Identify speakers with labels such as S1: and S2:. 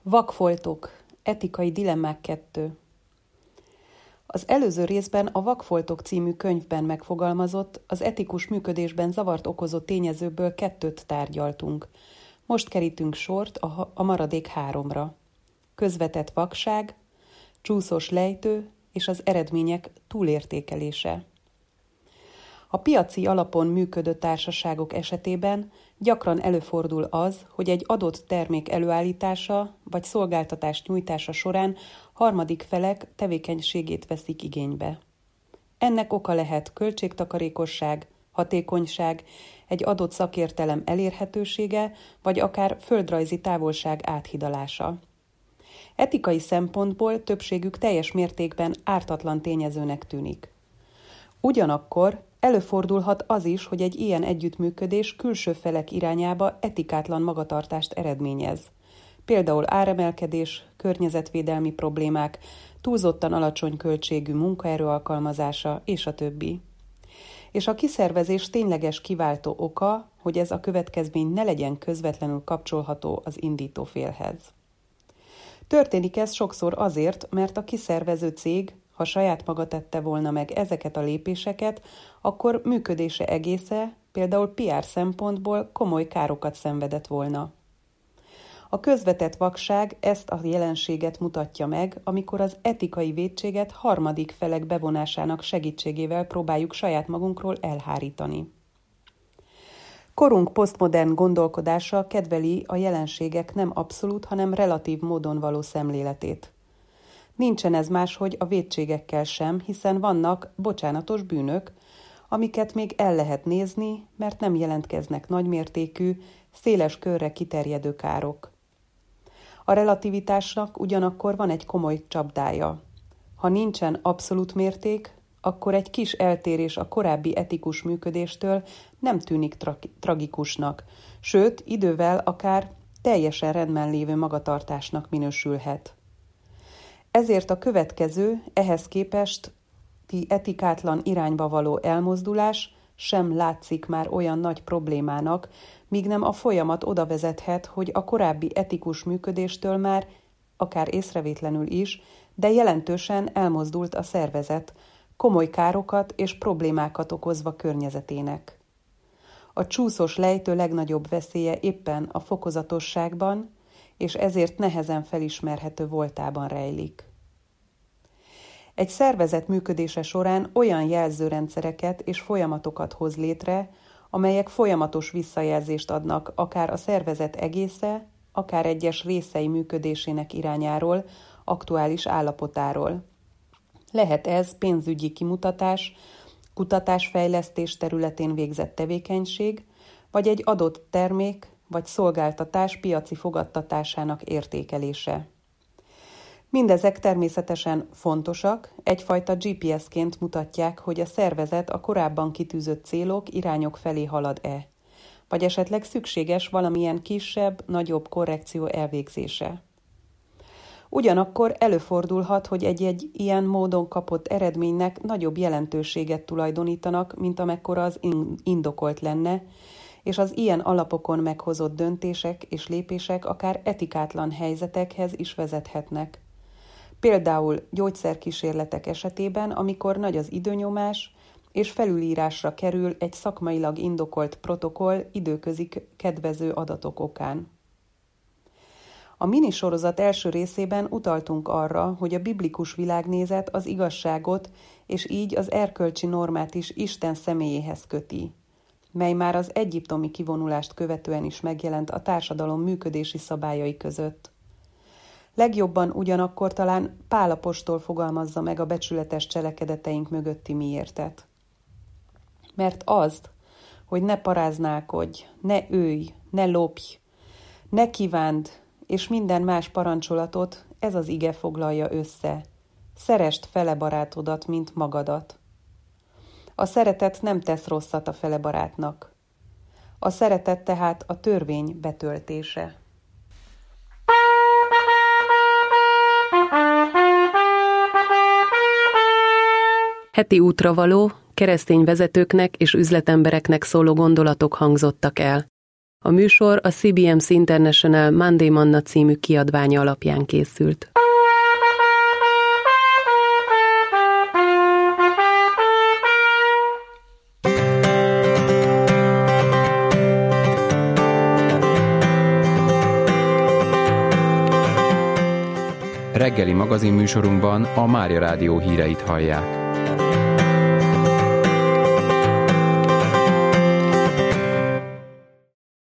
S1: Vakfoltok. Etikai dilemmák 2. Az előző részben a Vakfoltok című könyvben megfogalmazott, az etikus működésben zavart okozó tényezőből 2 tárgyaltunk. Most kerítünk sort a maradék 3-ra. Közvetett vakság, csúszós lejtő és az eredmények túlértékelése. A piaci alapon működő társaságok esetében gyakran előfordul az, hogy egy adott termék előállítása vagy szolgáltatás nyújtása során harmadik felek tevékenységét veszik igénybe. Ennek oka lehet költségtakarékosság, hatékonyság, egy adott szakértelem elérhetősége, vagy akár földrajzi távolság áthidalása. Etikai szempontból többségük teljes mértékben ártatlan tényezőnek tűnik. Ugyanakkor előfordulhat az is, hogy egy ilyen együttműködés külső felek irányába etikátlan magatartást eredményez. Például áremelkedés, környezetvédelmi problémák, túlzottan alacsony költségű munkaerő alkalmazása és a többi. És a kiszervezés tényleges kiváltó oka, hogy ez a következmény ne legyen közvetlenül kapcsolható az indító félhez. Történik ez sokszor azért, mert a kiszervező cég, ha saját maga tette volna meg ezeket a lépéseket, akkor működése egésze, például PR szempontból komoly károkat szenvedett volna. A közvetett vakság ezt a jelenséget mutatja meg, amikor az etikai vétséget harmadik felek bevonásának segítségével próbáljuk saját magunkról elhárítani. Korunk posztmodern gondolkodása kedveli a jelenségek nem abszolút, hanem relatív módon való szemléletét. Nincsen ez máshogy a vétségekkel sem, hiszen vannak bocsánatos bűnök, amiket még el lehet nézni, mert nem jelentkeznek nagymértékű, széles körre kiterjedő károk. A relativitásnak ugyanakkor van egy komoly csapdája. Ha nincsen abszolút mérték, akkor egy kis eltérés a korábbi etikus működéstől nem tűnik tragikusnak, sőt, idővel akár teljesen rendben lévő magatartásnak minősülhet. Ezért a következő, ehhez képest etikátlan irányba való elmozdulás sem látszik már olyan nagy problémának, míg nem a folyamat oda vezethet, hogy a korábbi etikus működéstől már, akár észrevétlenül is, de jelentősen elmozdult a szervezet, komoly károkat és problémákat okozva környezetének. A csúszós lejtő legnagyobb veszélye éppen a fokozatosságban, és ezért nehezen felismerhető voltában rejlik. Egy szervezet működése során olyan jelzőrendszereket és folyamatokat hoz létre, amelyek folyamatos visszajelzést adnak akár a szervezet egésze, akár egyes részei működésének irányáról, aktuális állapotáról. Lehet ez pénzügyi kimutatás, kutatásfejlesztés területén végzett tevékenység, vagy egy adott termék vagy szolgáltatás piaci fogadtatásának értékelése. Mindezek természetesen fontosak, egyfajta GPS-ként mutatják, hogy a szervezet a korábban kitűzött célok, irányok felé halad-e, vagy esetleg szükséges valamilyen kisebb, nagyobb korrekció elvégzése. Ugyanakkor előfordulhat, hogy egy ilyen módon kapott eredménynek nagyobb jelentőséget tulajdonítanak, mint amekkora az indokolt lenne, és az ilyen alapokon meghozott döntések és lépések akár etikátlan helyzetekhez is vezethetnek. Például gyógyszerkísérletek esetében, amikor nagy az időnyomás, és felülírásra kerül egy szakmailag indokolt protokoll időközi kedvező adatok okán. A minisorozat első részében utaltunk arra, hogy a biblikus világnézet az igazságot és így az erkölcsi normát is Isten személyéhez köti, mely már az egyiptomi kivonulást követően is megjelent a társadalom működési szabályai között. Legjobban ugyanakkor talán Pál apostol fogalmazza meg a becsületes cselekedeteink mögötti miértet. Mert azt, hogy ne paráználkodj, ne ölj, ne lopj, ne kívánd, és minden más parancsolatot, ez az ige foglalja össze. Szeresd fele barátodat, mint magadat. A szeretet nem tesz rosszat a fele barátnak. A szeretet tehát a törvény betöltése.
S2: Heti útra való, keresztény vezetőknek és üzletembereknek szóló gondolatok hangzottak el. A műsor a CBMC International Monday Manna című kiadványa alapján készült.
S3: Reggeli magazinműsorunkban a Mária Rádió híreit hallják.